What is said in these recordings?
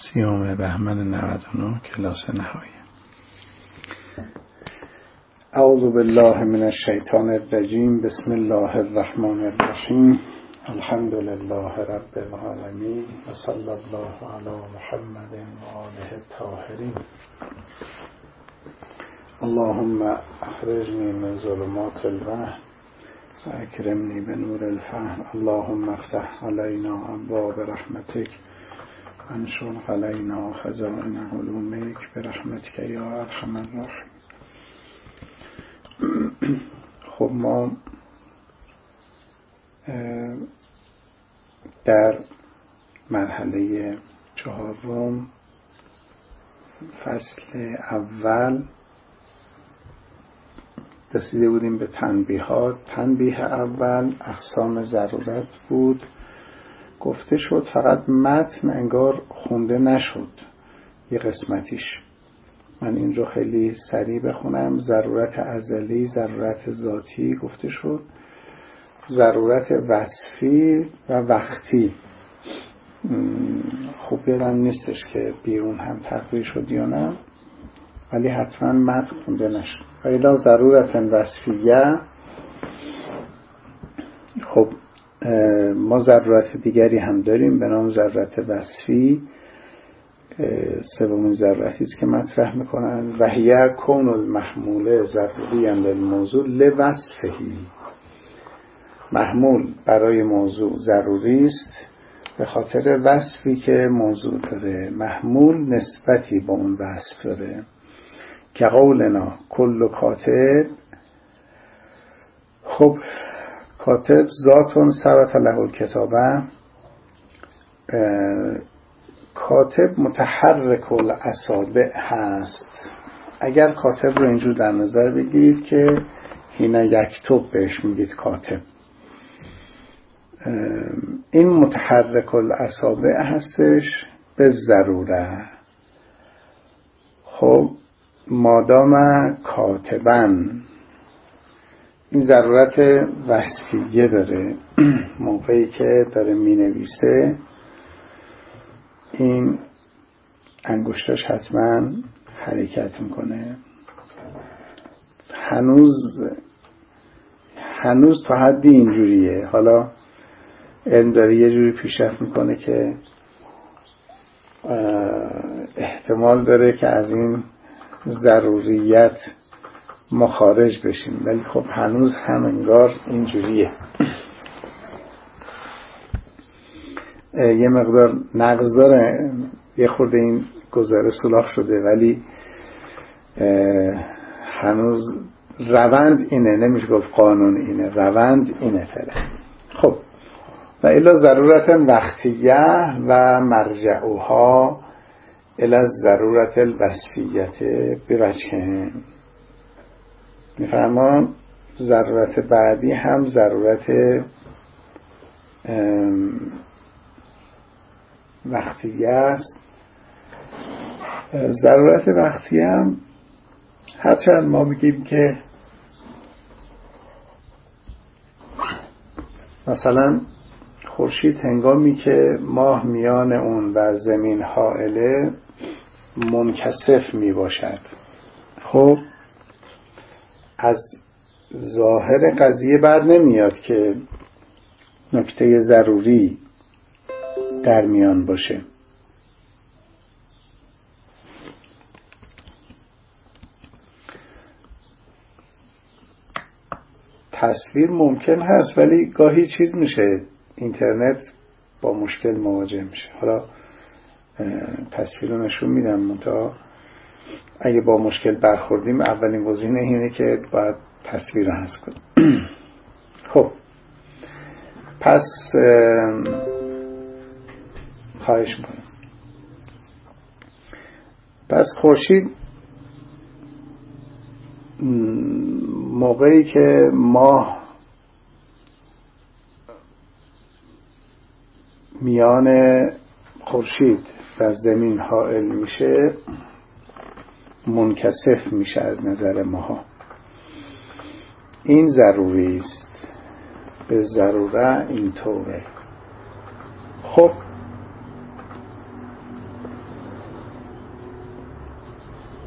30 بهمن 99 کلاس نهایی. اعوذ بالله من الشیطان الرجیم. بسم الله الرحمن الرحیم. الحمد لله رب العالمین و صلی الله علی محمد و آله الطاهرین. اللهم اخرجنی من ظلمات الوهم و اکرمنی بنور الفهم. اللهم افتح علینا ابواب رحمتک انشر علینا خزائن علومک برحمتک یا ارحم الراحمین. خب ما در مرحله 4 فصل اول رسیده بودیم به تنبیهات. تنبیه اول اقسام ضرورت بود، گفته شد، فقط متن انگار خونده نشد یه قسمتیش. من این رو خیلی سریع بخونم. ضرورت ازلی، ضرورت ذاتی گفته شد، ضرورت وصفی و وقتی. خوب یادم نیستش که بیرون هم تقریر شد یا نه، ولی حتما متن خونده نشد. و الا ضرورت وصفیه. خب ما ضرورت دیگری هم داریم به نام ضرورت وصفی. سومین ضرورتی است که مطرح میکنن. و هی کون المحمول ضروری للموضوع لوصفه. محمول برای موضوع ضروری است به خاطر وصفی که موضوع داره. محمول نسبتی با اون وصف داره. که قولنا کل کاتب. خب کاتب ذاتون ثبت له الکتابه. کاتب متحرک الاصابع هست. اگر کاتب رو اینجور در نظر بگیرید که هینا یکتب بهش میگید کاتب، این متحرک الاصابع هستش به ضروره. خب مادام کاتبن، این ضرورت وصفیه داره. موقعی که داره می نویسه این انگشتاش حتما حرکت میکنه. هنوز تا حدی اینجوریه. حالا علم داره یه جوری پیشرفت میکنه که احتمال داره که از این ضروریت ما خارج بشیم، ولی خب هنوز هم انگار اینجوریه. یه مقدار نقض داره، یه خورده این گزاره سولاخ شده، ولی هنوز روند اینه. نمیشه گفت قانون اینه، روند اینه فعلا. خب و الا ضرورت وقتیه و مرجعها الی ضرورت الوصفیت بوجهن. میفرمان ضرورت بعدی هم ضرورت وقتیه است. ضرورت وقتیه هم هرچند ما بگیم که مثلا خورشید هنگامی که ماه میان اون و زمین حائله منکسف می باشد، خب از ظاهر قضیه بر نمیاد که نکته ضروری در میان باشه. تصویر ممکن هست ولی گاهی چیز میشه، اینترنت با مشکل مواجه میشه. حالا تصویر رو نشون میدم، منتها اگه با مشکل برخوردیم اولین گزینه اینه که باید تصویر رو حذف کنیم. خب پس خواهش میکنم. پس خورشید موقعی که ماه میان خورشید و زمین حائل میشه منکسف میشه از نظر ماها. این ضروری است، به ضروره اینطوره. خب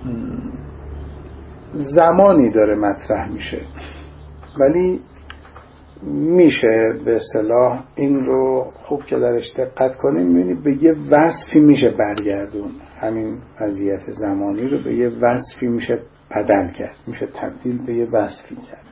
زمانی داره مطرح میشه، ولی میشه به اصطلاح این رو خوب که درش دقت کنیم میبینید به یه وصفی میشه برگردون، همین وضعیت زمانی رو به یه وصفی میشه بدل کرد، میشه تبدیل به یه وصفی کرد.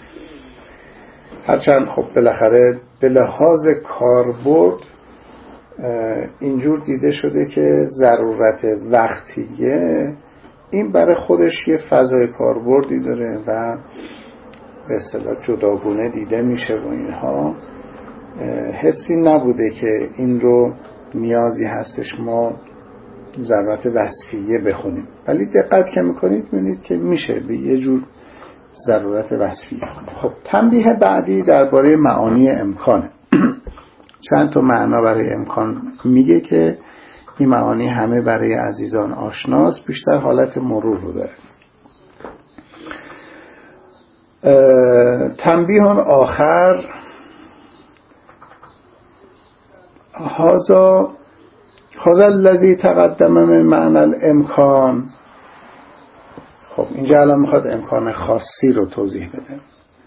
هرچند خب بالاخره به لحاظ کاربرد اینجور دیده شده که ضرورت وقتیه این برای خودش یه فضای کاربردی داره و به اصطلاح جداگونه دیده میشه و اینها، حسی نبوده که این رو نیازی هستش ما ضرورت وصفیه بخونیم، ولی دقت که میکنید میبینید که میشه به یه جور ضرورت وصفیه. خب تنبیه بعدی درباره معانی امکانه. چند تا معنا برای امکان میگه که این معانی همه برای عزیزان آشناست، بیشتر حالت مرور رو داره. تنبیه آخر هذا الذی تقدم من معنی الامکان. خب اینجا الان میخواد امکان خاصی رو توضیح بده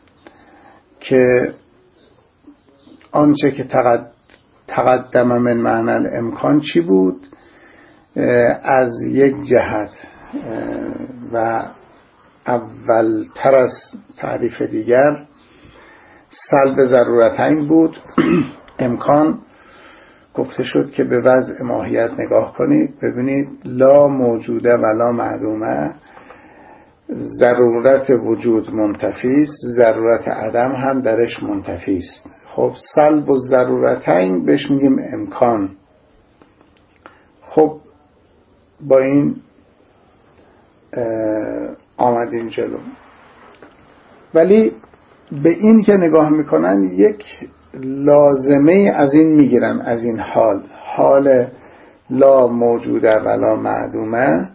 که آنچه که تقدم من معنی الامکان چی بود. از یک جهت و اولتر از تعریف دیگر سلب ضرورتین بود. امکان گفته شد که به وضع ماهیت نگاه کنید، ببینید لا موجوده ولا معدومه، ضرورت وجود منتفی است، ضرورت عدم هم درش منتفی است. خب سلب و ضرورتین بهش میگیم امکان. خب با این آمدیم جلو، ولی به این که نگاه میکنن یک لازمه از این میگیرن، از این حال لا موجوده ولا معدومه،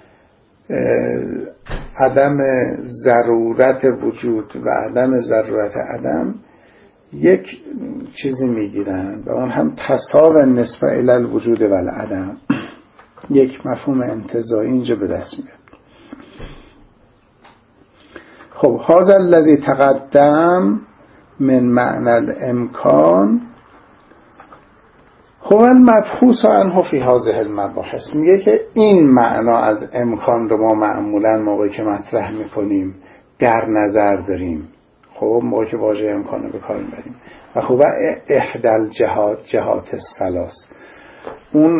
عدم ضرورت وجود و عدم ضرورت عدم، یک چیزی میگیرن و اون هم تساو نسبه الی الوجود و العدم، یک مفهوم انتزاعی اینجا به دست میاد. خب هذا الذی تقدم من معنی الامکان هو المبحوث عنه فی هذه المباحث. میگه که این معنا از امکان رو ما معمولا موقعی که مطرح میکنیم در نظر داریم. خب موقعی که واژه امکان رو به کار میبریم و خب احدى الجهات الثلاث، اون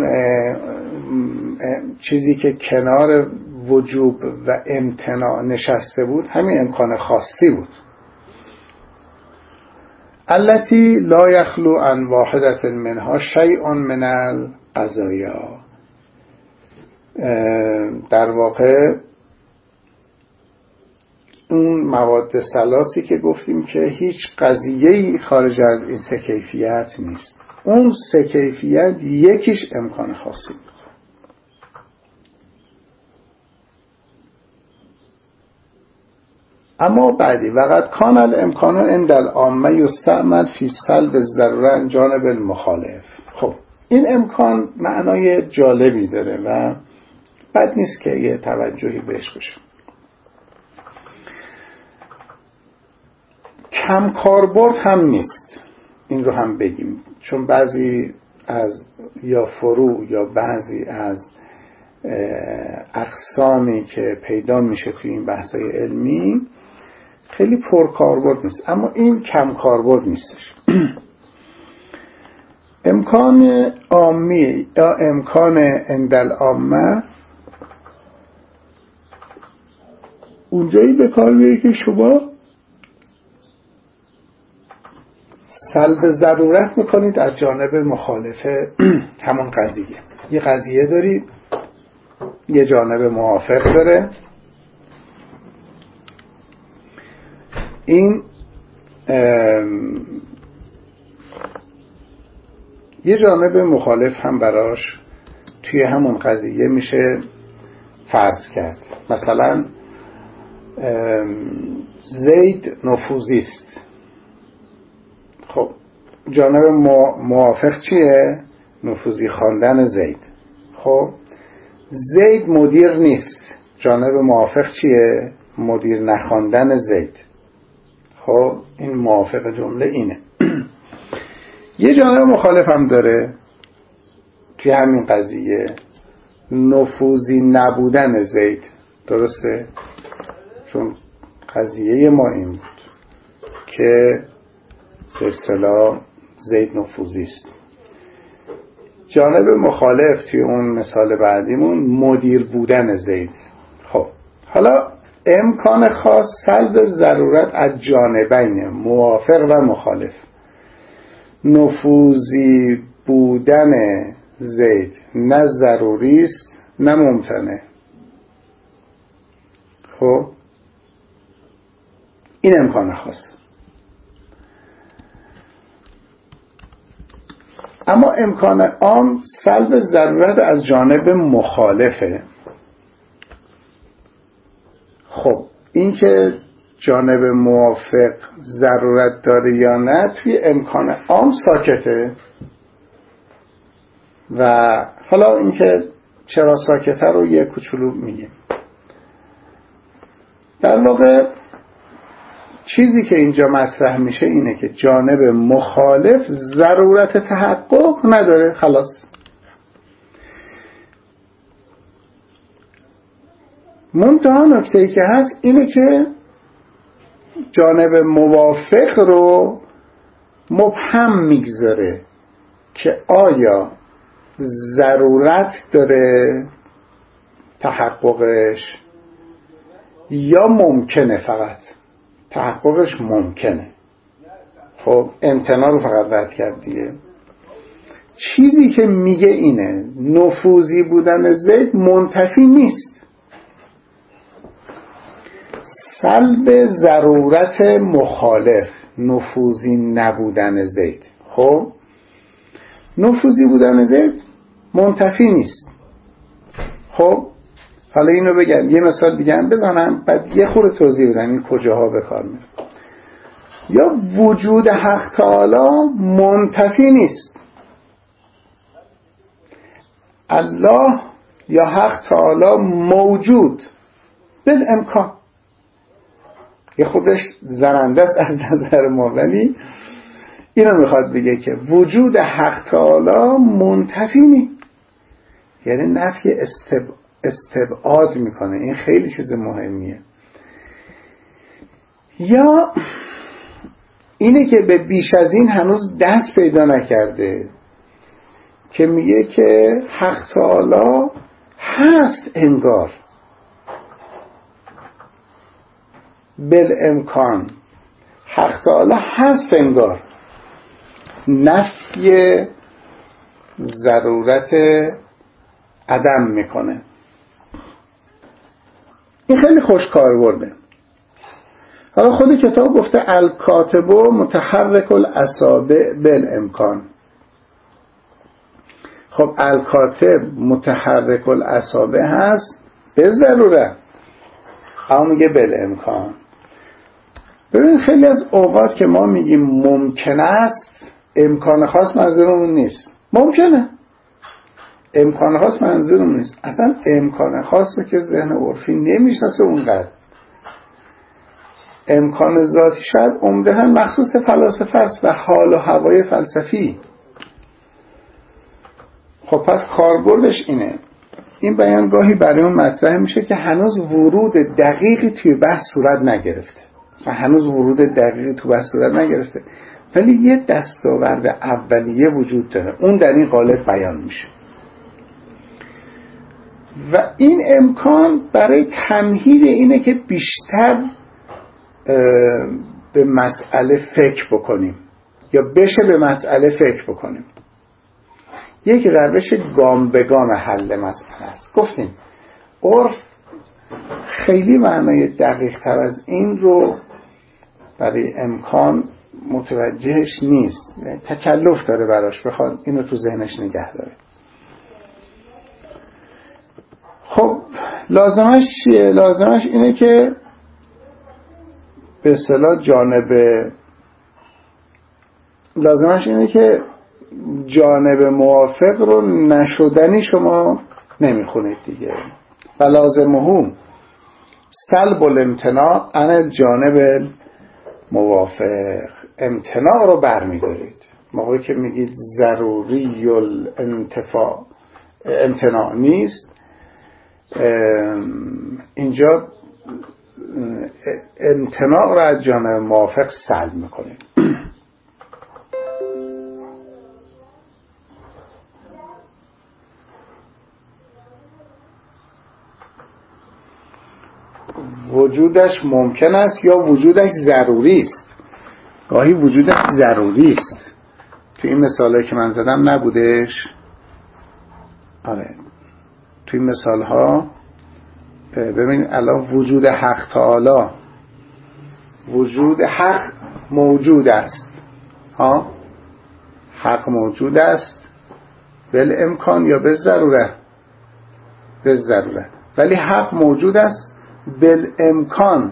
چیزی که کنار وجوب و امتناع نشسته بود همین امکان خاصی بود. التي لا يخلو عن واحدة منها شيء من القضايا. در واقع اون مواد ثلاثی که گفتیم که هیچ قضیه‌ای خارج از این سه کیفیت نیست، اون سه کیفیت یکیش امکان خاصی بود. اما بعدی وقت کان الامکان عند العامه یستعمل فی سلب الضروره عن جانب المخالف. خب این امکان معنای جالبی داره و بد نیست که یه توجهی بهش بشه. کم کاربرد هم نیست، این رو هم بگیم، چون بعضی از یا فروع یا بعضی از اقسامی که پیدا میشه توی این بحث‌های علمی خیلی پر کاربرد نیست، اما این کم کاربرد نیستش. امکان عامی یا امکان عند العامه اونجایی به کار میره که شما سلب ضرورت میکنید از جانب مخالف همون قضیه. یه قضیه دارید، یه جانب موافق داره، این یه جانب مخالف هم براش توی همون قضیه میشه فرض کرد. مثلا زید نفوذی است. خب جانب موافق چیه؟ نفوذی خواندن زید. خب زید مدیر نیست، جانب موافق چیه؟ مدیر نخواندن زید. خب این موافق جمله اینه. یه جانب مخالف هم داره توی همین قضیه، نفوذی نبودن زید. درسته؟ چون قضیه ما این بود که به اصطلاح زید نفوذی است. جانب مخالف توی اون مثال بعدیمون مدیر بودن زید. خب حالا امکان خاص سلب ضرورت از جانبین موافق و مخالف. نفوذی بودن زید نه ضروری است نه ممکنه. خب این امکان خاص. اما امکان عام سلب ضرورت از جانب مخالفه. خب این که جانب موافق ضرورت داره یا نه توی امکان عام ساکته. و حالا این که چرا ساکته رو یه کوچولو میگیم. در واقع چیزی که اینجا مطرح میشه اینه که جانب مخالف ضرورت تحقق نداره. خلاص. منتها نکته‌ای که هست اینه که جانب موافق رو مبهم میگذاره که آیا ضرورت داره تحققش یا ممکنه. فقط تحققش ممکنه. خب امتناع رو فقط رد کرد دیگه. چیزی که میگه اینه نفوذی بودن زید منتفی نیست. سلب ضرورت مخالف نفوذی نبودن زید. خب نفوذی بودن زید منتفی نیست. خب حالا اینو بگم یه مثال دیگه هم بزنم بعد یه خورده توضیح بدم این کجاها به کار میره. یا وجود حق تعالی منتفی نیست. الله یا حق تعالی موجود بالامکان. یه خودش زننده است از نظر ما، ولی اینو میخواد بگه که وجود حق تعالی منتفی نیست. یعنی نفی استبعاد میکنه. این خیلی چیز مهمیه. یا اینه که به بیش از این هنوز دست پیدا نکرده که میگه که حق تعالی هست انگار بالامکان. حق تعالی هست انگار. نفی ضرورت عدم میکنه. این خیلی خوش کاربرده. حالا خود کتاب گفته الکاتب متحرک الاصابع بالامکان. خب الکاتب متحرک الاصابع هست به ضرورت، اما میگه بالامکان. ببین خیلی از اوقات که ما میگیم ممکن است، امکان خاص منظورمون نیست. ممکنه امکان خاص منظورمون نیست. اصلا امکان خاص رو که ذهن عرفی نمیشناسه اونقدر. امکان ذاتی شاید عمدتاً مخصوص فلاسفه است و حال و هوای فلسفی. خب پس کاربردش اینه. این بیان گاهی برای اون مطرح میشه که هنوز ورود دقیقی توی بحث صورت نگرفته. مثلا هنوز ورود دقیقی توی بحث صورت نگرفته، ولی یه دستاورد اولیه وجود داره. اون در این قالب بیان میشه. و این امکان برای تمهید اینه که بیشتر به مسئله فکر بکنیم یا بشه به مسئله فکر بکنیم. یک روش گام به گام حل مسئله است. گفتیم عرف خیلی معنای دقیق تر از این رو برای امکان متوجهش نیست. تکلف داره براش بخواد اینو تو ذهنش نگه داره. خب لازمش چیه؟ لازمش اینه که به اصطلاح جانب موافق رو نشدنی شما نمیخونید دیگه. و لازمه سلب الامتناع عن الجانب الموافق، امتناع رو برمی‌دارید. موقعی که میگید ضروری الانتفاع امتناع نیست، اینجا امتناع رو از جانب موافق سلب میکنید. وجودش ممکن است یا وجودش ضروری است. گاهی وجودش ضروری است. تو این مثالایی که من زدم نبودش؟ آره، تو این مثال ها ببینید الان وجود حق تعالی، وجود حق موجود است، ها، حق موجود است بالامکان یا بالضروره؟ بالضروره. ولی حق موجود است بالامکان.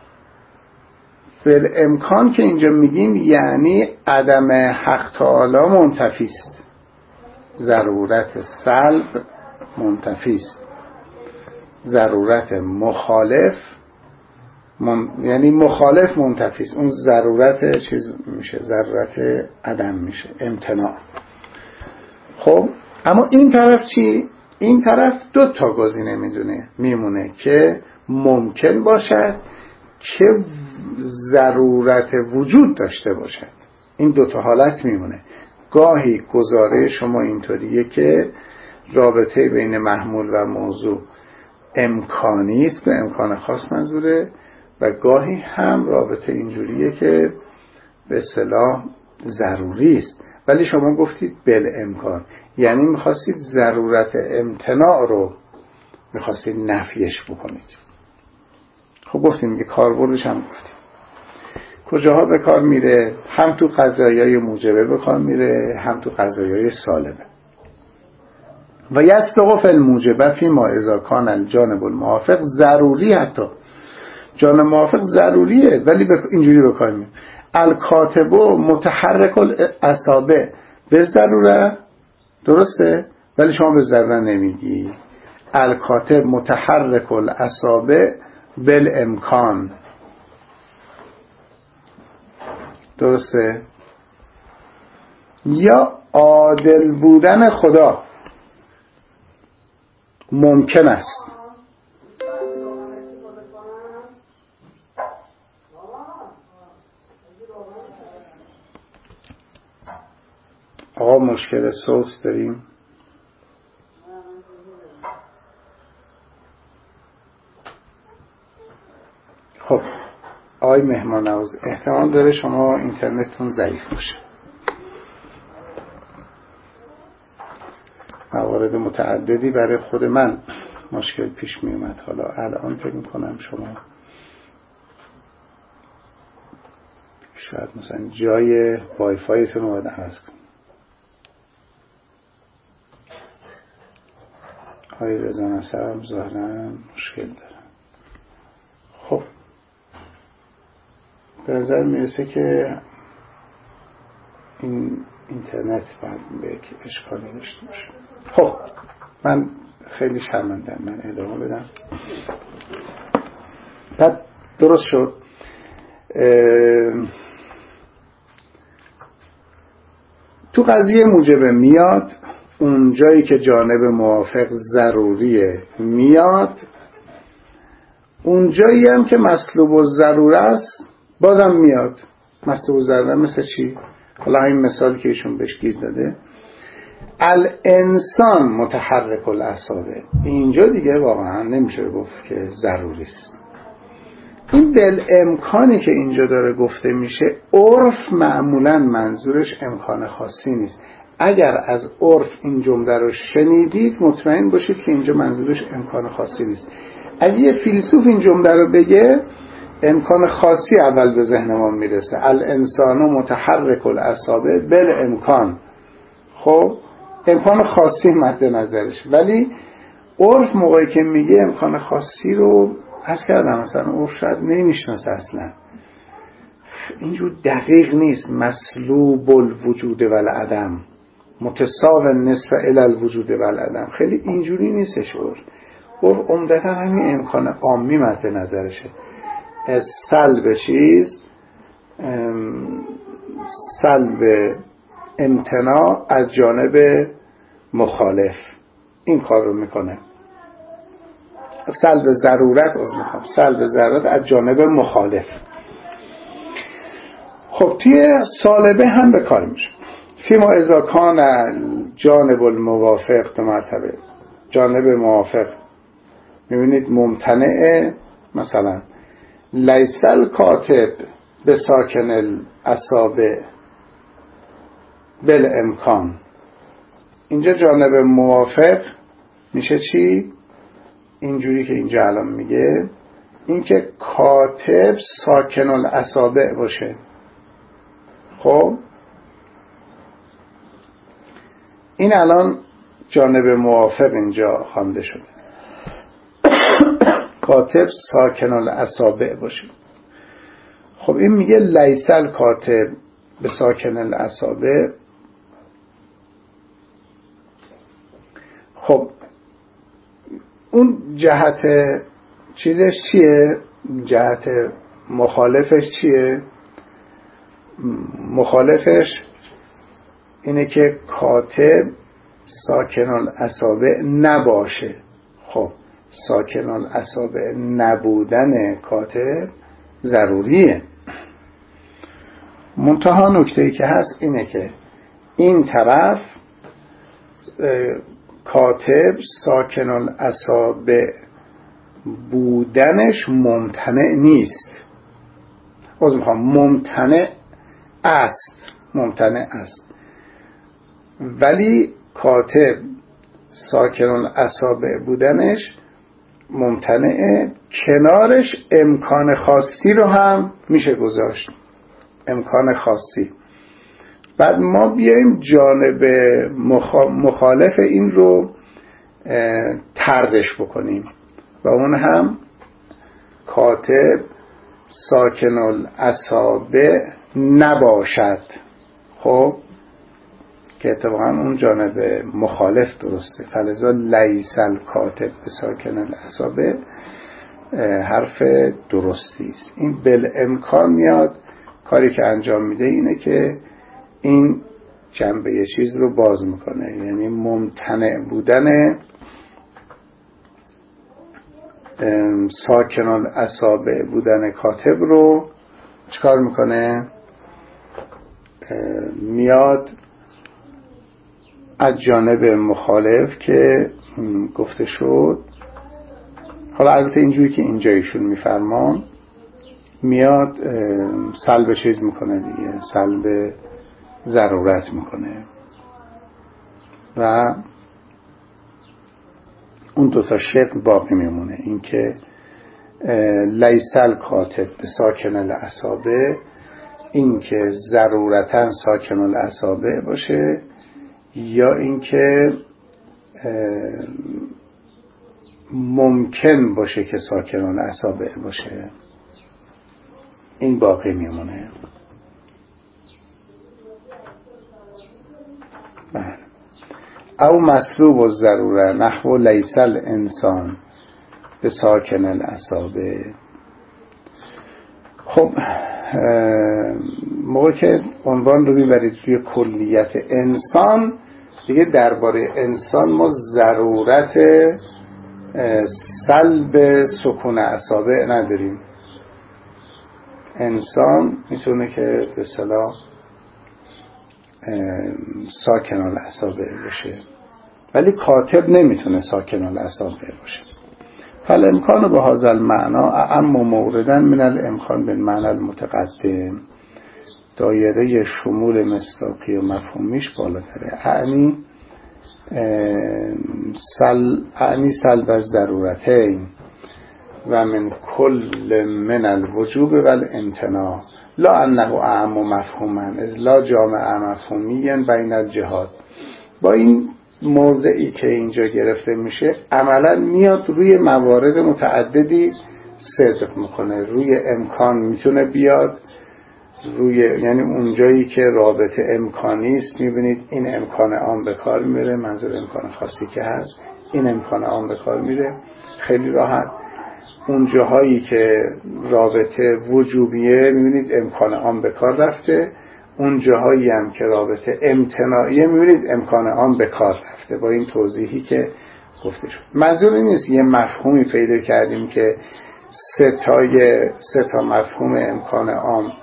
بالامکان که اینجا میگیم یعنی عدم حق تعالی منتفی است، ضرورت سلب منتفی است، ضرورت مخالف یعنی مخالف منتفی است، اون ضرورت چیز میشه، ضرورت عدم میشه، امتناع. خب اما این طرف چی؟ این طرف دو تا گزینه میمونه که ممکن باشد که ضرورت وجود داشته باشد. این دو تا حالت میمونه. گاهی گزاره شما اینطوریه که رابطه بین محمول و موضوع امکانی است، به امکان خاص منظوره، و گاهی هم رابطه اینجوریه که به اصطلاح ضروری است. ولی شما گفتید بالامکان، یعنی میخواستید ضرورت امتناع رو میخواستید نفیش بکنید. خب گفتیم که کاربردش هم گفتیم کجاها به کار میره. هم تو قضایای موجبه به کار میره، هم تو قضایای سالبه. و یصدق فی الموجبه فی ما اذا کان الجانب الموافق ضروری. حتی جانب موافق ضروریه ولی اینجوری به کار میره. الکاتب متحرک الاصابع به ضروره، درسته؟ ولی شما به ضروره نمیگی. الکاتب متحرک الاصابع بالامکان، درسته؟ یا عادل بودن خدا ممکن است. آقا مشکل صوت داریم؟ خب آقای مهمان نواز، احتمال داره شما اینترنتتون ضعیف باشه. موارد متعددی برای خود من مشکل پیش می اومد. حالا الان فکر می‌کنم شما شاید مثلا جای وای فایتون رو باید عوض کنید. آقای رضا نصر هم ظاهراً مشکل داره. خب به نظر میرسه که این اینترنت باید به یک اشکالی داشته باشه. خب من خیلی شرمندم، من ادامه بدم. بعد درست شد. تو قضیه موجبه میاد، اون جایی که جانب موافق ضروریه میاد، اون جایی هم که مطلوب الضروره است بازم میاد. مطلوب الضروره مثل چی؟ حالا این مثالی که ایشون بهش گیر داده، الانسان متحرک الاعصابه، اینجا دیگه واقعا نمیشه گفت که ضروری است. این بالامکانی که اینجا داره گفته میشه، عرف معمولا منظورش امکان خاصی نیست. اگر از عرف این جمله رو شنیدید مطمئن باشید که اینجا منظورش امکان خاصی نیست. اگه یه فیلسوف این جمله رو بگه امکان خاصی اول به ذهن ما میرسه، الانسان متحرک الاعصابه بالامکان. خب امکان خاصی مد نظرش، ولی عرف موقعی که میگه امکان خاصی رو عرض کردم مثلا عرف شاید نمیشناسه اصلا، اینجور دقیق نیست. مسلوب الوجود والعدم متساو نصف الی الوجود والعدم، خیلی اینجوری نیستش عرف. عمدتا همین امکان عامی مد نظرشه. سلب چیز، سلب امتناع از جانب مخالف، این کار رو میکنه. سلب ضرورت سلب ضرورت از جانب مخالف. خب توی سالبه هم به کار میشه. فیما اذا کان جانب الموافق، دو مرتبه جانب موافق میبینید ممتنعه. مثلا لیس الکاتب به ساکن الاصابع بالامکان، اینجا جانب موافق میشه چی؟ اینجوری که اینجا الان میگه، این که کاتب ساکن الاصابع باشه. خب این الان جانب موافق اینجا خوانده شده، کاتب ساکن الاصابع باشه. خب این میگه لیس الکاتب به ساکن الاصابع. خب اون جهت چیزش چیه؟ جهت مخالفش چیه؟ مخالفش اینه که کاتب ساکن الاصابع نباشه. خب ساکن الاصابع نبودن کاتب ضروریه. منتها نکته‌ای که هست اینه که این طرف کاتب ساکن الاصابع بودنش ممتنع نیست. ممتنع است ولی کاتب ساکن الاصابع بودنش ممتنعه. کنارش امکان خاصی رو هم میشه گذاشت، امکان خاصی. بعد ما بیایم جانب مخالف این رو طردش بکنیم و اون هم کاتب ساکن الاصابع نباشد. خب که اتفاقا اون جانب مخالف درسته. فلذا لیس الکاتب به ساکن الاصابع حرف درستی است. این بالامکان میاد، کاری که انجام میده اینه که این جنبه چیز رو باز میکنه، یعنی ممتنع بودن ساکن الاصابع بودن کاتب رو چکار میکنه؟ میاد از جانب مخالف که گفته شد. حالا البته اینجوری که اینجا ایشون میفرمان میاد سلب چیز میکنه دیگه، سلب ضرورت میکنه و اون دوتا شکل باقی میمونه. این که لیس الکاتب به ساکن الاصابع، این که ضرورتاً ساکن الاصابع باشه، یا این که ممکن باشه که ساکن الاصابع باشه. این باقی میمونه. بله. او مسلوب الضروره نحو لیس الانسان به ساکن الاصابع. خب موقع که عنوان رو میبرید روی کلیت انسان، دیگه درباره انسان ما ضرورت سلب سکون اعصابه نداریم. انسان میتونه که به اصطلاح ساکن الاعصابه باشه، ولی کاتب نمیتونه ساکن الاعصابه باشه. فالامکان به هذا المعنى اعم موردا من الامکان بالمعنى المتقدم. دایره شمول مصداقی و مفهومیش بالاتره. اعنی سلب الضرورتین و من کل من الوجوب والامتناع لا انه اعم مفهوما اذ لا جامع مفهومی بین الجهات. با این موضعی که اینجا گرفته میشه عملا میاد روی موارد متعددی صدق میکنه. روی امکان میتونه بیاد، روی یعنی اونجایی که رابطه امکانی است میبینید این امکان عام به کار میره، منظور امکان خاصی که هست این امکان عام به کار میره خیلی راحت. اون جاهایی که رابطه وجوبیه میبینید امکان عام به کار رفته، اون جاهایی هم که رابطه امتناعیه میبینید امکان عام به کار رفته. با این توضیحی که گفته شد منظور این نیست یه مفهومی پیدا کردیم که سه تا مفهوم امکان عام،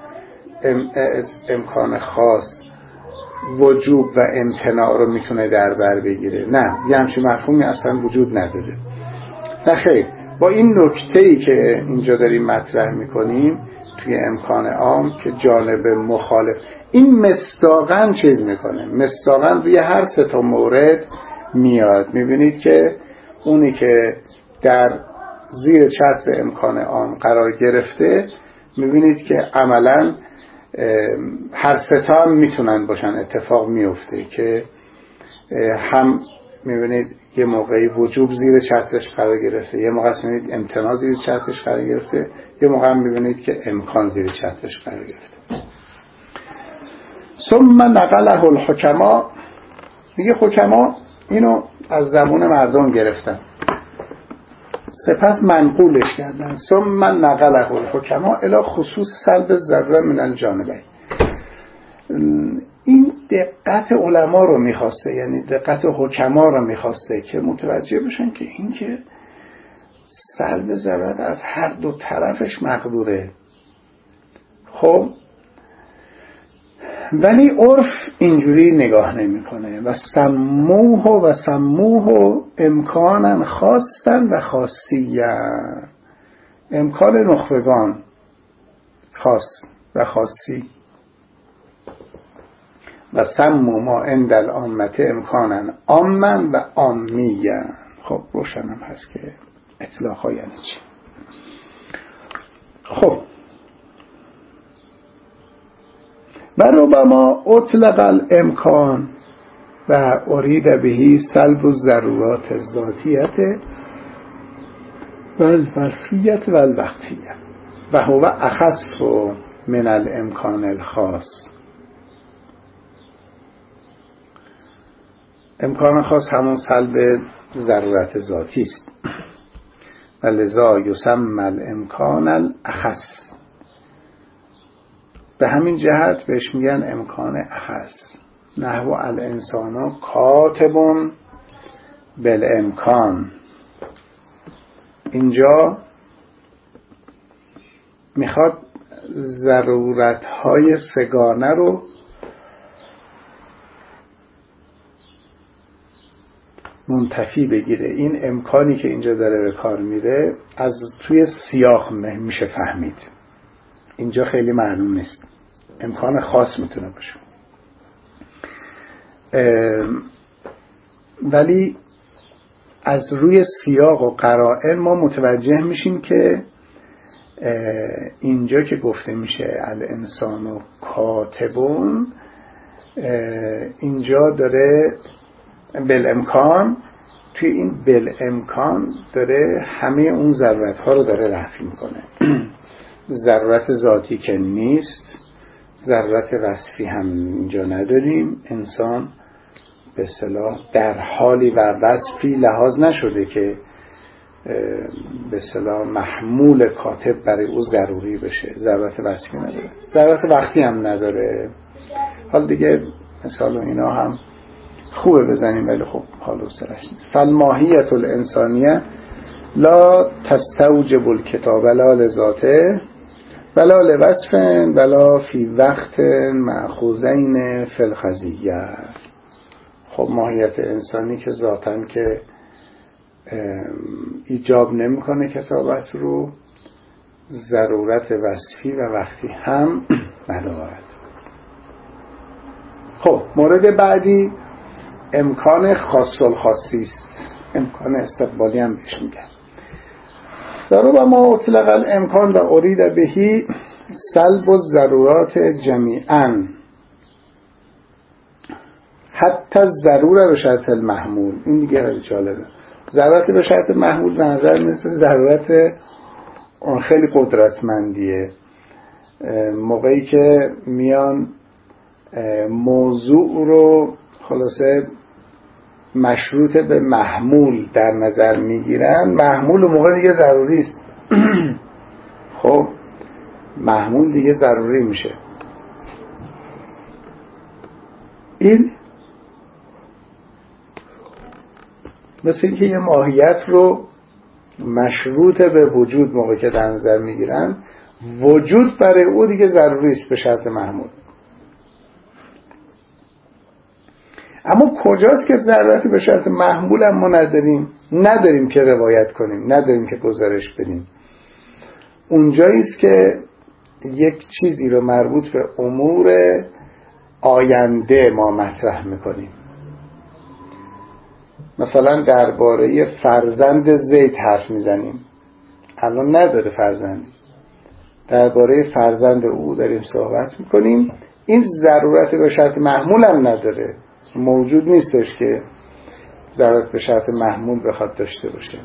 امکان خاص، وجوب و امتناع رو میتونه در بر بگیره. نه، یه همچین مفهومی اصلا وجود نداره. نه خیر، با این نکته‌ای که اینجا داریم مطرح میکنیم توی امکان عام که جانب مخالف این مصداقاً چیز میکنه، مصداقاً روی هر سه تا مورد میاد. میبینید که اونی که در زیر چتر امکان عام قرار گرفته میبینید که عملاً هر سه تا هم میتونن باشن، اتفاق میفته که هم میبینید یه موقعی وجوب زیر چترش قرار گرفته، یه موقع میبینید امتناع زیر چترش قرار گرفته، یه موقع میبینید که امکان زیر چترش قرار گرفته. ثم نقله الحکما، میگه حکما اینو از زبون مردم گرفتن سپس منقولش کردن. ثم نقله الحکما الی خصوص سلب الضرر من الجانبین. این دقت علما رو میخواسته، یعنی دقت حکما رو میخواسته که متوجه بشن که این که سلب ضرر از هر دو طرفش مقدوره. خب ولی عرف اینجوری نگاه نمیکنه. و سموه امکانا خاصا و خاصیا، امکان نخبگان خاص و خاصی. و سمو ما عند العامه امکانا عاما و عامیا. خب روشنم هست که اطلاق ها یعنی چی. خب و ربما اطلق الامکان و ارید بهی سلب الضرورات الذاتیه و الوصفیه و الوقتیه و هو اخص من الامکان الخاص. امکان خاص همون سلب ضرورت ذاتی است و لذا یسمى الامکان الاخص. به همین جهت بهش میگن امکان اخص. نحو الانسان کاتب بالامکان. اینجا میخواد ضرورتهای سگانه رو منتفی بگیره. این امکانی که اینجا داره به کار میره از توی سیاق میشه فهمید، اینجا خیلی معلوم نیست. امکان خاص میتونه باشه ولی از روی سیاق و قرائن ما متوجه میشیم که اینجا که گفته میشه الانسان و کاتبون، اینجا داره بالامکان، توی این بالامکان داره همه اون ضرورت ها رو داره رفع میکنه. ضرورت ذاتی که نیست، ضرورت وصفی هم اینجا نداریم. انسان به اصطلاح در حالی و وصفی لحاظ نشده که به اصطلاح محمول کاتب برای او ضروری بشه. ضرورت وصفی نداره، ضرورت وقتی هم نداره. حال دیگه مثال اینا هم خوبه بزنیم ولی خب حال و سرش نیست. فالماهیت الانسانیه لا تستوجب الکتاب لا لذاته ولا لوصف ولا فی وقت مأخوذین فی الخزیه. خب ماهیت انسانی که ذاتاً که ایجاب نمیکنه کتابت رو، ضرورت وصفی و وقتی هم ندارد. خب مورد بعدی امکان خاص الخاصی است، امکان استقبالی هم بهش میگن. در رو ما اطلق الامکان و ارید بهی سلب الضرورات جمیعا حتی ضروره به شرط المحمول. این دیگه خیلی جالبه. ضرورت به شرط محمول به نظر میرسه ضرورت اون خیلی قدرتمندیه. موقعی که میان موضوع رو خلاصه مشروط به محمول در نظر میگیرن، محمول اون موقع دیگه ضروری است. خب محمول دیگه ضروری میشه. این مثل اینکه یه ماهیت رو مشروط به وجود موقع که در نظر میگیرن، وجود برای او دیگه ضروری است به شرط محمول. اما کجاست که ضرورتی به شرط محمول هم ما نداریم که روایت کنیم، نداریم که گزارش بدیم. اونجایی است که یک چیزی رو مربوط به امور آینده ما مطرح میکنیم. مثلا درباره فرزند زید حرف میزنیم، الان نداره فرزندی، درباره فرزند او داریم صحبت میکنیم. این ضرورت به شرط محمول هم نداره، موجود نیستش که ضرورت به شرط محمول بخواد داشته باشه.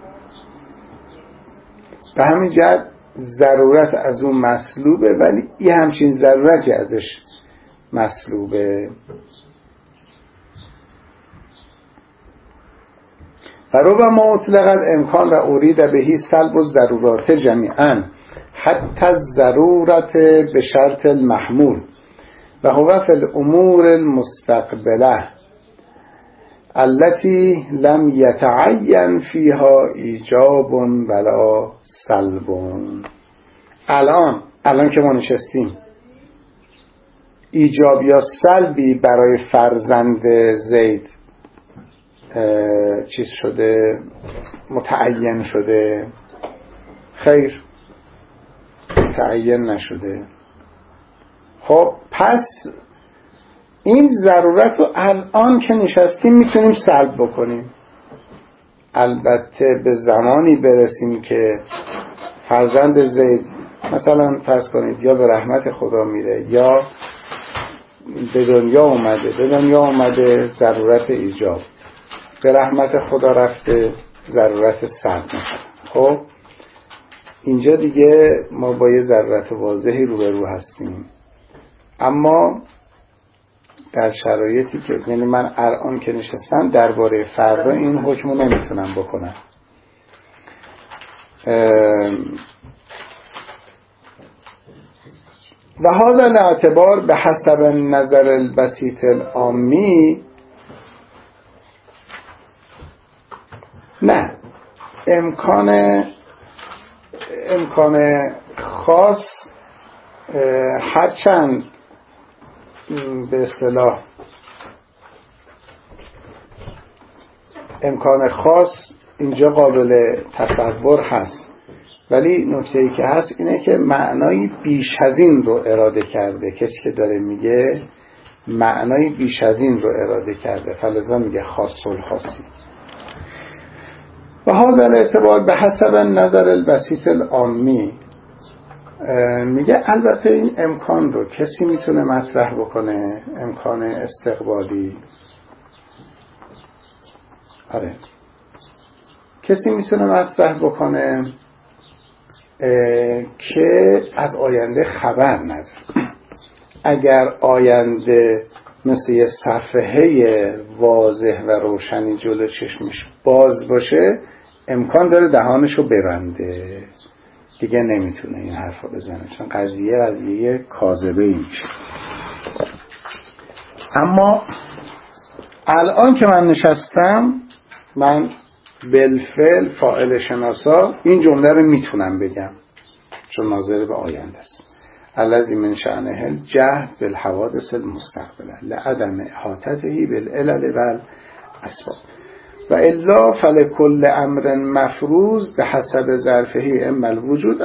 به همین جهت ضرورت از اون مسلوبه، ولی یه همچین ضرورتی ازش مسلوبه. و ربما اطلق امکان و ارید بهی سلب الضرورات جمیعا حتی الضرورت به شرط المحمول و هو فی الامور المستقبله التي لم يتعین فيها ایجاب ولا سلب. الان که ما نشستیم، ایجاب یا سلبی برای فرزند زید چیز شده، متعین شده؟ خیر، متعین نشده. خب پس این ضرورت رو الان که نشستیم میتونیم سلب بکنیم. البته به زمانی برسیم که فرزند زید مثلا فرض کنید یا به رحمت خدا میره یا به دنیا اومده ضرورت ایجاب، به رحمت خدا رفته ضرورت سلب. خب اینجا دیگه ما با یه ضرورت واضحی روبرو هستیم. اما در شرایطی که یعنی من الان که نشستم درباره فردا این حکمو نمیتونم بکنم. و هذا الاعتبار به حسب نظر البسیط العامی، نه، امکان خاص هرچند به اصطلاح امکان خاص اینجا قابل تصور هست، ولی نکته‌ای که هست اینه که معنای بیش از این رو اراده کرده. کسی که داره میگه معنای بیش از این رو اراده کرده، فلذا میگه خاص الخاصی. و هذا الاعتبار به حسب نظر البسیط العامی، میگه البته این امکان رو کسی میتونه مطرح بکنه، امکان استقبالی. آره، کسی میتونه مطرح بکنه که از آینده خبر نداره. اگر آینده مثل یه صفحه واضح و روشنی جلو چشمش باز باشه، امکان داره دهانشو ببنده، دیگه نمیتونه این حرفو بزنه، چون قضیه کاذبه‌ای میشه. اما الان که من نشستم، من بالفعل فاعل شناسا این جمله رو میتونم بگم، چون ناظر به آینده است. الذی من شأنه الجهل بالحوادث المستقبله لعدم احاطته بالعلل والاسباب و الا فلکل امر مفروض به حسب ظرفه اما الوجود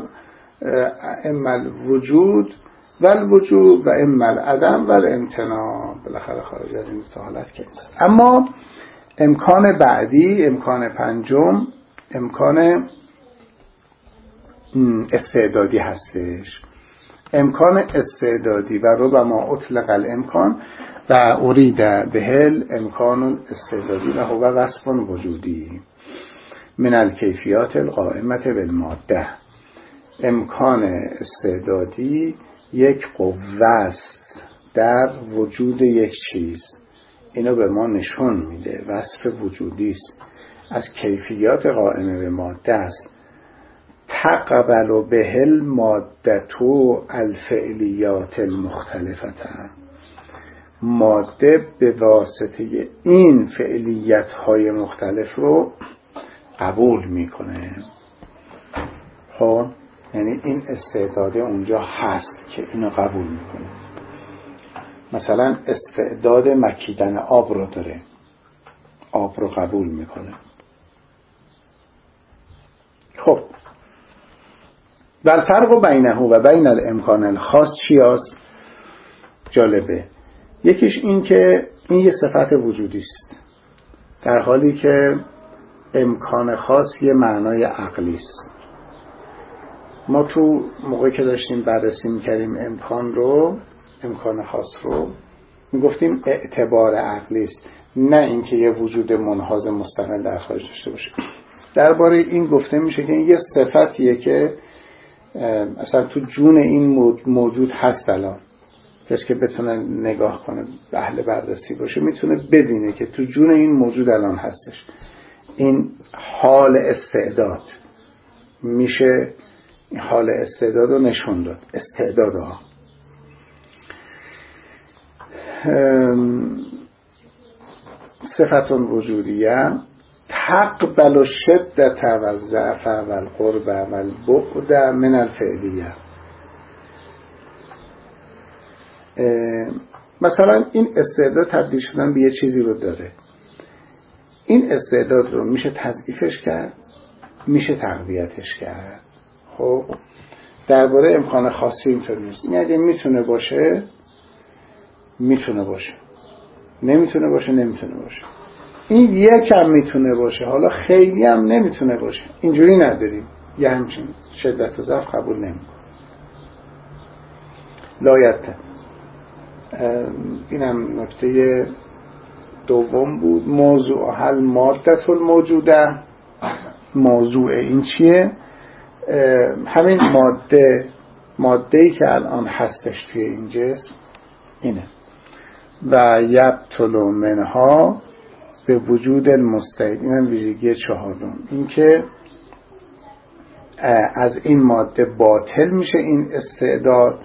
و الوجود و اما العدم و الامتناع. بالاخره خارج از این دو حالت که نیست. اما امکان بعدی، امکان پنجم، امکان استعدادی هستش. امکان استعدادی و ربما اطلق الامکان و ارید بهل امکان استعدادی و هو وصف وجودی من الکیفیات القائمة بالماده. امکان استعدادی یک قوه است در وجود یک چیز. اینو به ما نشون میده، وصف وجودی است، از کیفیات قائمه به ماده است. تقبل به المادتو الفعلیات المختلفه، ماده به واسطه این فعلیت های مختلف رو قبول میکنه. خب یعنی این استعداد اونجا هست که اینو قبول میکنه. مثلا استعداد مکیدن آب رو داره، آب رو قبول میکنه. خب و الفرق بینه و بین الامکان الخاص چی است؟ جالبه. یکیش این که این یه صفت وجودی است، در حالی که امکان خاص یه معنای عقلی است. ما تو موقعی که داشتیم بررسی می‌کردیم امکان خاص رو میگفتیم اعتبار عقلی است، نه اینکه یه وجود منحاز مستقل در خارج داشته باشه. درباره این گفته میشه که این یه صفتیه که اصلا تو جون این موجود هست. الان کسی که بتونه نگاه کنه، اهل بررسی باشه، میتونه ببینه که تو جون این موجود الان هستش. این حال استعداد میشه، این حال استعداد رو نشون داد. استعدادها صفت وجودیه تقبل الشدة و الضعف و القرب و البعد من الفعلیه. مثلا این استعداد تبدیل شدن به یه چیزی رو داره. این استعداد رو میشه تضعیفش کرد، میشه تقویتش کرد. خب درباره امکان خاصی اینطور نیست. این اگه میتونه باشه میتونه باشه، نمیتونه باشه نمیتونه باشه. این یکم میتونه باشه، حالا خیلی هم نمیتونه باشه. اینجوری نداریم. یه همچین شدت و ضعف قبول نمی‌کنه. لایت. اینم نکته دوم بود. موضوع حل مادت الموجوده. موضوع این چیه؟ همین ماده‌ای که الان هستش توی این جسم اینه. و یبطل منها به وجود المستعد. اینم ویژگی چهارم، این که از این ماده باطل میشه این استعداد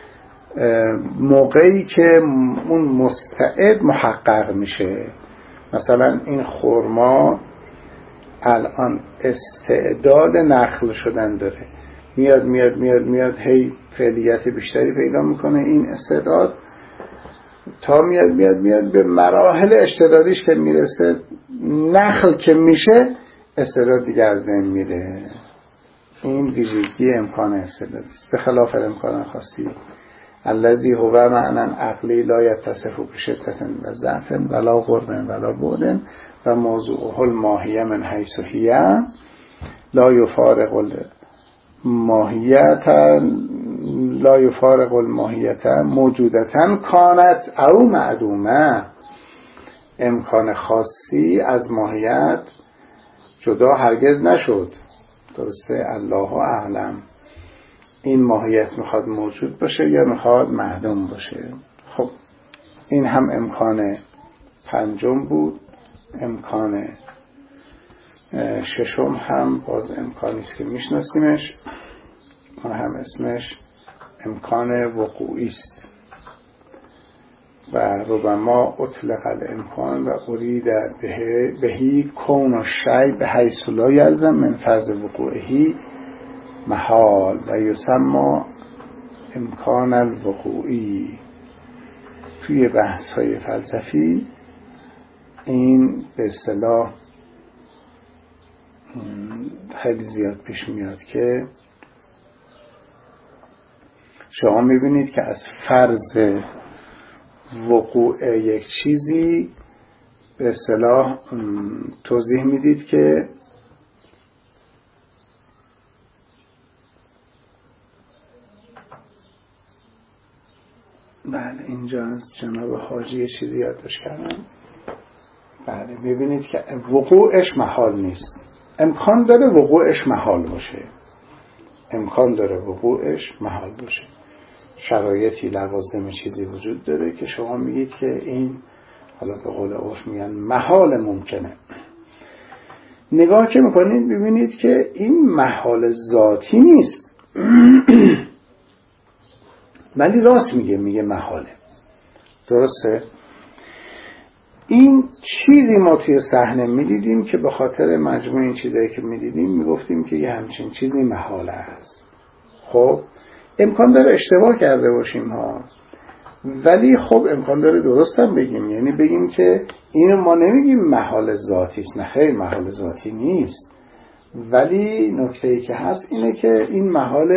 موقعی که اون مستعد محقق میشه. مثلا این خرما الان استعداد نخل شدن داره، میاد هی فعالیت بیشتری پیدا میکنه. این استعداد تا میاد به مراحل اشتدادیش که میرسه، نخل که میشه، استعداد دیگه از بین میره. این ویژگی امکان استعداد است، به خلاف امکان خاصی الذی هو معنی عقلی لا یتصف بشدة و ضعف ولا قرب ولا بعد و موضوعه الماهیه من حیث هی لا یفارق الماهیت موجودتا کانت او معدومه. امکان خاصی از ماهیت جدا هرگز نشد. درسته؟ الله اعلم. این ماهیت میخواد موجود باشه یا میخواد معدوم باشه. خب این هم امکان پنجم بود. امکان ششم هم باز امکانی است که میشناسیمش، اون هم اسمش امکان وقوعی است. و ربما اطلق الامکان و ارید بهی کون الشیء به حیث لا یلزم من فرض وقوعه محال و یسمى امکان الوقوعی. توی بحث های فلسفی این به اصطلاح خیلی زیاد پیش میاد که شما میبینید که از فرض وقوع یک چیزی به اصطلاح توضیح میدید که بله اینجا از جناب حاجی یه چیزی یادداشت کردم. بله میبینید که وقوعش محال نیست. امکان داره وقوعش محال باشه، امکان داره وقوعش محال باشه. شرایطی لوازم چیزی وجود داره که شما میگید که این حالا به قول عرف میگن محال ممکنه. نگاه که میکنید ببینید که این محال ذاتی نیست ولی راست میگه محاله. درسته؟ این چیزی ما توی صحنه میدیدیم که به خاطر مجموع این چیزایی که میدیدیم میگفتیم که یه همچین چیزی محاله است. خب امکان داره اشتباه کرده باشیم ها، ولی خب امکان داره درست هم بگیم، یعنی بگیم که اینو ما نمیگیم محال ذاتی است. نه خیر، محال ذاتی نیست، ولی نکته‌ای که هست اینه که این محال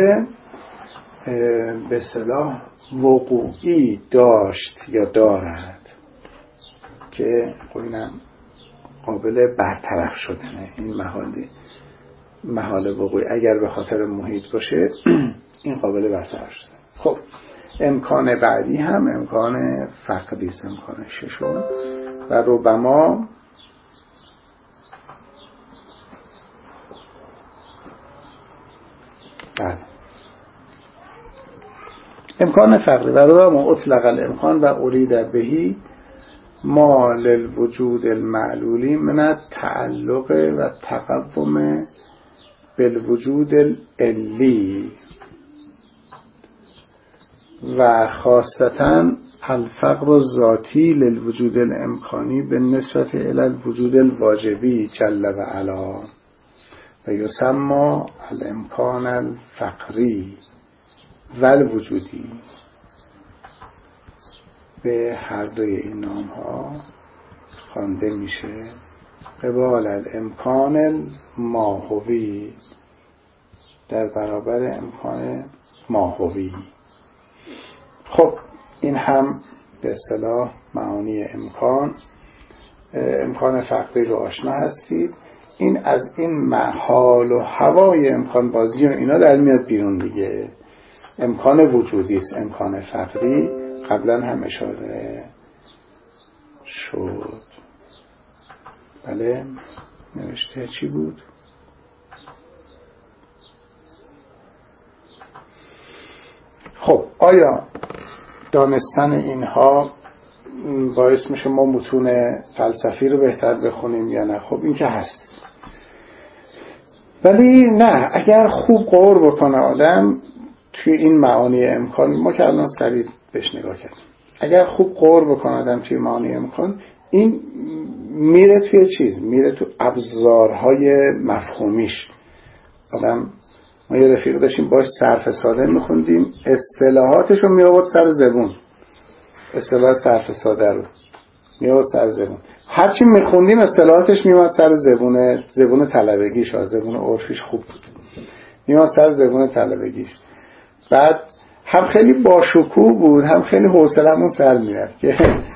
به اصطلاح وقوعی داشت یا دارد که خب اینم قابل برطرف شدنه. این محال وقوعی اگر به خاطر محیط باشه این قابل برطرف شدن. خب امکان بعدی هم امکان فقدی است، امکان ششم، و ربما امکان فقدی و ربما اطلق الامکان و ارید بهی ما للوجود المعلولی من التعلق و تقوم بالوجود العلی و خاصتا الفقر الذاتی للوجود الامکانی بالنسبة الى الوجود الواجبی جل و علا و یسمى الامکان الفقری و الوجودی. به هر دوی این نام ها خوانده میشه قبال الامکان الماهوی در برابر امکان ماهوی. خب این هم به اصطلاح معانی امکان فقری رو آشنا هستید. این از این محال و هوای امکان بازی و اینا در میاد بیرون دیگه. امکان وجودی است، امکان فقری قبلا هم اشاره شد. بله نوشته چی بود؟ خب آیا دانستن اینها باعث میشه ما متون فلسفی رو بهتر بخونیم یا نه؟ خب این که هست، ولی نه، اگر خوب غور بکنه آدم توی این معانی امکان، ما که الان سریع بهش نگاه کردیم، اگر خوب غور بکنه آدم توی معانی امکان، این میره توی میره تو ابزارهای مفهومیش. آدم ما یه رفیق داشتیم باش صرف ساده میخوندیم، اصطلاحاتش رو میآورد سر زبون، اصطلاح صرف ساده رو میآورد سر زبون، هرچی میخوندیم اصطلاحاتش میومد سر زبون طلبگیش، زبون عرفیش خوب بود، میومد سر زبون طلبگیش. بعد هم خیلی باشکوه بود، هم خیلی حوصله‌مون سر میرفت که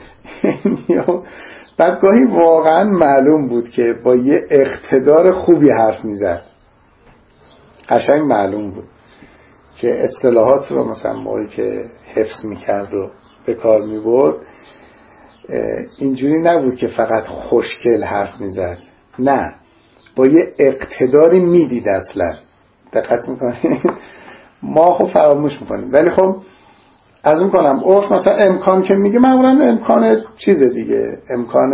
بعد گاهی واقعا معلوم بود که با یه اقتدار خوبی حرف میزد، قشنگ معلوم بود که اصطلاحات رو مثلا موقعی که حفظ میکرد و به کار میبرد اینجوری نبود که فقط خوشگل حرف میزد، نه، با یه اقتداری میدید. اصلا دقت میکنید؟ ما خب فراموش میکنیم، ولی خب از اون کنم عرف مثلا امکان که میگه معمولا امکان چیز دیگه، امکان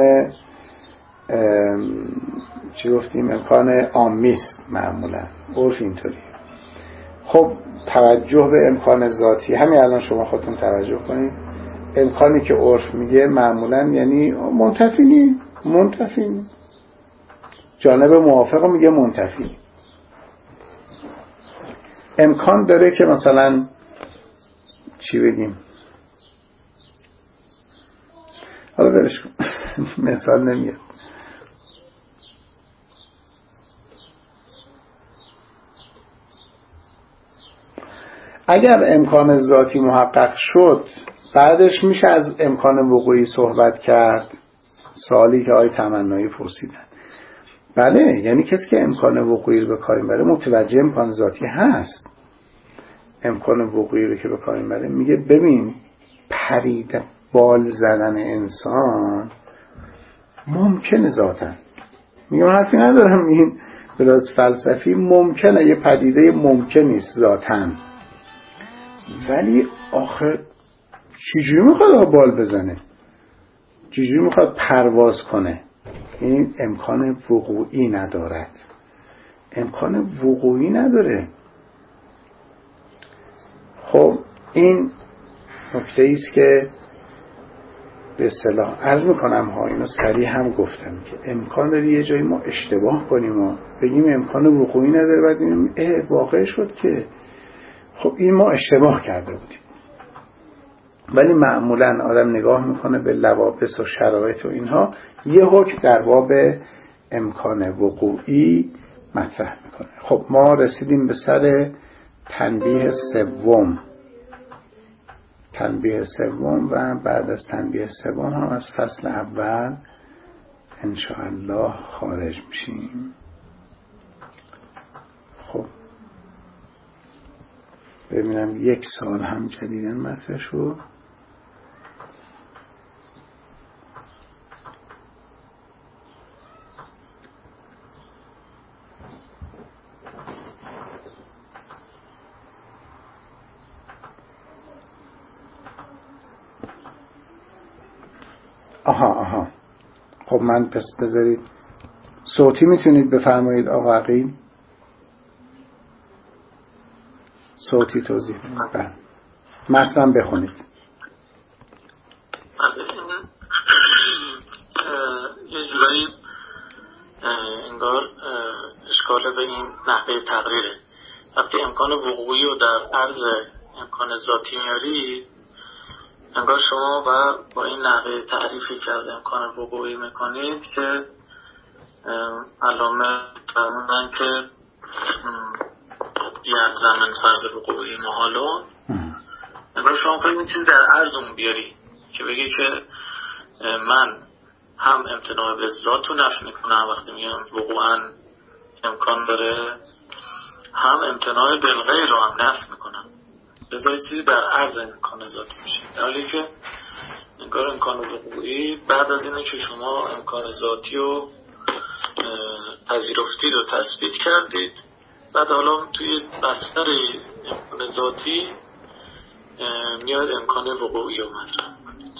چی گفتیم، امکان عامیست معمولا، عرف اینطوری. خب توجه به امکان ذاتی، همین الان شما خودتون توجه کنید، امکانی که عرف میگه معمولا یعنی منتفی، جانب موافق میگه منتفی. امکان داره که مثلا چی بگیم، حالا برش کن مثال نمیاد. اگر امکان ذاتی محقق شد بعدش میشه از امکان وقوعی صحبت کرد. سوالی که آقای تمنایی پرسیدن، بله، یعنی کسی که امکان وقوعی رو به کار میبره متوجه امکان ذاتی هست. امکان وقوعی رو که به کار میبره میگه ببین پرید بال زدن انسان ممکنه ذاتن، میگم حرفی ندارم، این بلاز فلسفی ممکنه، یه پدیده ممکن نیست ذاتن، ولی آخه چجوری میخواد بال بزنه؟ چجوری میخواد پرواز کنه؟ این امکان وقوعی ندارد، امکان وقوعی نداره. خب این نکته ایست که به اصطلاح عرض میکنم ها، اینو سریع هم گفتم که امکان داره یه جایی ما اشتباه کنیم و بگیم امکان وقوعی نداره، بعد بگیم واقع شد که خب این ما اشتباه کرده بودیم. ولی معمولا آدم نگاه میکنه به لوابس و شرایط و اینها، یه حکم در باب امکان وقوعی مطرح میکنه. خب ما رسیدیم به سر تنبیه سوم. تنبیه سوم و بعد از تنبیه سوم هم از فصل اول انشاءالله خارج میشیم. خب ببینم 1 سال هم جدیدن مطرح شد. آها خب من پس بذارید صوتی میتونید بفرمایید آقا عقیل؟ صوتی توضیح بدید. متن بخونید. یه جورایی انگار اشکال به این نحوه تقریره. وقتی امکان وقوعی رو در عرض امکان ذاتی میاری، انگار شما با این نحوه تعریفی که از امکان وقوعی میکنید که علامه فرمودن که یه زمن فرض وقوعی محالون، انگار شما خواهید این چیز در عرضمون بیاری که بگی که من هم امتناع به ذات رو نفی میکنم وقتی میگم وقوعا امکان داره، هم امتناع بالغیر رو هم نفی میکنم، بذاری چیزی در عرض امکان ذاتی میشه. در حالی که انگار امکان وقوعی بعد از اینه که شما امکان ذاتی رو پذیرفتید و تثبیت کردید، بعد حالا توی بستر امکان ذاتی میاد امکان وقوعی رو مطرح کنید.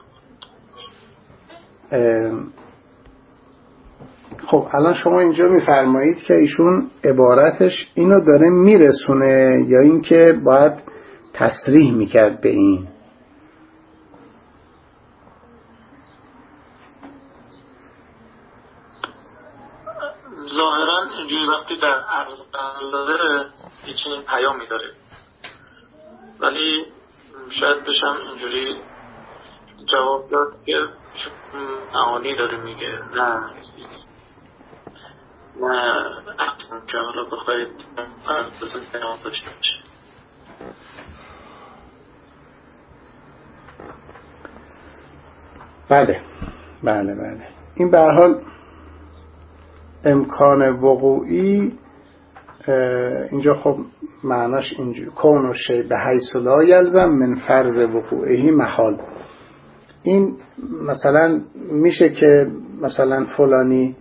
خب الان شما اینجا میفرمایید که ایشون عبارتش اینو داره میرسونه یا اینکه باید تصریح میکرد به این؟ ظاهرا اینجوری وقتی در عرض قرار داره یه چنین پیامی داره، ولی شاید بشم اینجوری جواب داد که معانی داره میگه، نه که حالا بخواید فرض پیام داشته باشه. بله این به هر حال امکان وقوعی اینجا خب معناش اینجوری کون و شی به حیث لا یلزم من فرض وقوعه محال. این مثلا میشه که مثلا فلانی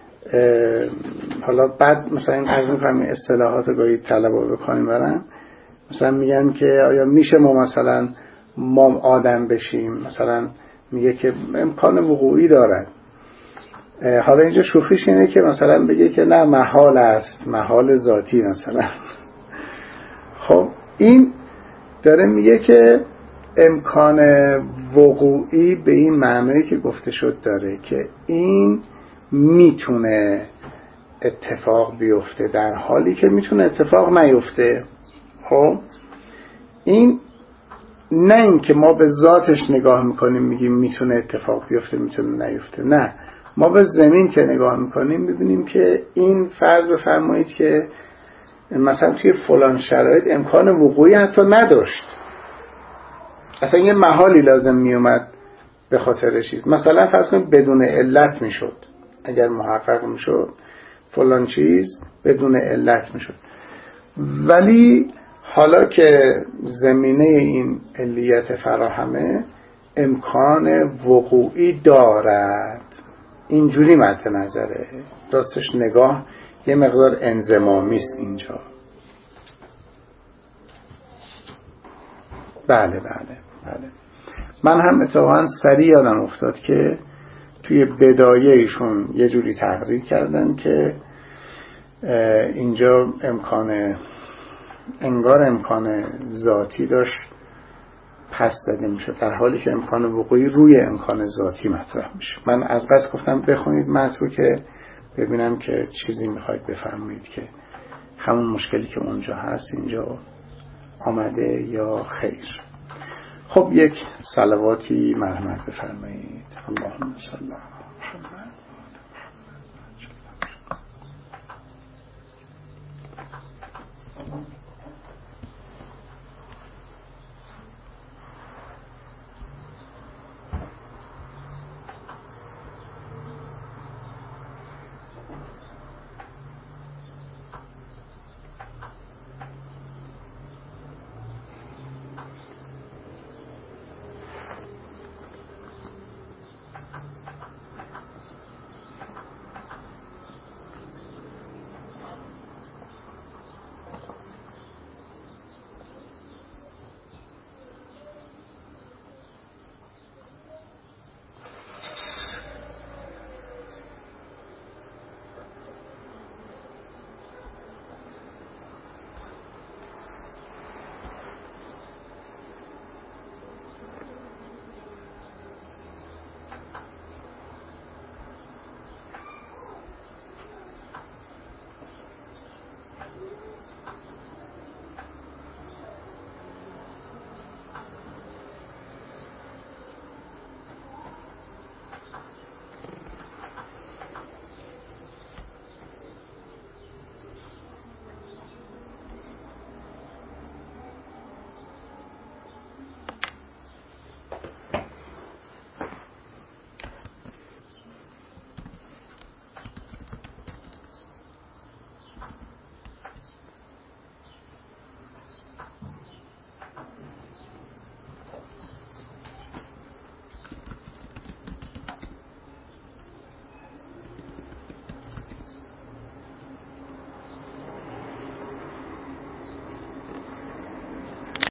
حالا بعد مثلا این عرض میکنم این اصطلاحات رو گاهی طلبا به کار میبرن، مثلا میگن که آیا میشه ما مثلا آدم بشیم، مثلا میگه که امکان وقوعی دارد. حالا اینجا شوخیش اینه که مثلا بگه که نه محال است، محال ذاتی مثلا. خب این داره میگه که امکان وقوعی به این معنی که گفته شد داره که این میتونه اتفاق بیفته در حالی که میتونه اتفاق نیفته. خب این نه این که ما به ذاتش نگاه میکنیم میگیم میتونه اتفاق بیفته میتونه نیفته، نه، ما به زمین که نگاه میکنیم میبینیم که این فرض بفرمایید که مثلا توی فلان شرایط امکان وقوعی حتی نداشت، اصلا یه محالی لازم میومد به خاطر چیز، مثلا فرض کنید بدون علت میشد، اگر محقق میشد فلان چیز بدون علت میشد. ولی حالا که زمینه این علیت فراهمه امکان وقوعی دارد، اینجوری مد نظره. راستش نگاه یه مقدار انضمامی است اینجا. بله من هم اتفاقا سریع یادم افتاد که توی بدایه ایشون یه جوری تقریر کردن که اینجا انگار امکان ذاتی داشت پس داده میشه، در حالی که امکان وقوعی روی امکان ذاتی مطرح میشه. من از قصد گفتم بخونید متن رو که ببینم که چیزی میخواید بفرمایید که همون مشکلی که اونجا هست اینجا آمده یا خیر. خب یک صلواتی مرحمت بفرمایید. اللهم صل علی محمد.